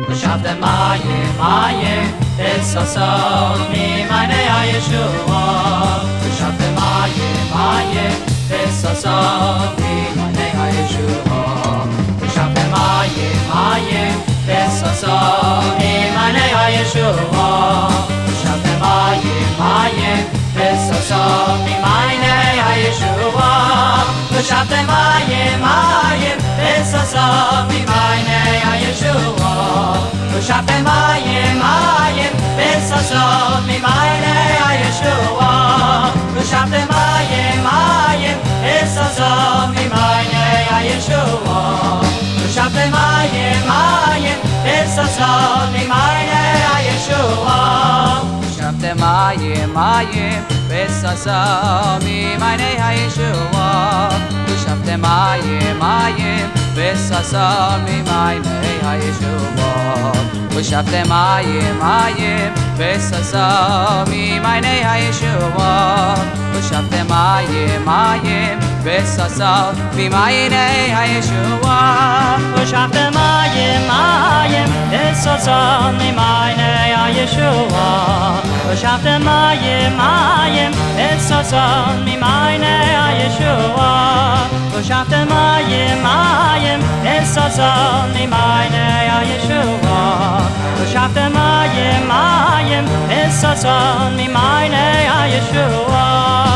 ושאבתם מים וששון ממעייני הישועה ושאבתם מים וששון ממעייני הישועה ושאבתם מים וששון ממעייני הישועה ושאבתם מים וששון ממעייני הישועה ושאבתם מים וששון ממעייני הישועה ושאבתם מים וששון ממעייני הישועה ושאבתם מים וששון ממעייני הישועה ושאבתם מים וששון ממעייני הישועה ושאבתם מים וששון ממעייני הישועה ושאבתם מים וששון ממעייני הישועה ושאבתם מים וששון ממעייני הישועה ושאבתם מים וששון ממעייני הישועה ושאבתם מים וששון ממעייני הישועה ושאבתם מים וששון ממעייני הישועה ושאבתם מים וששון ממעייני הישועה ושאבתם מים וששון ממעייני הישועה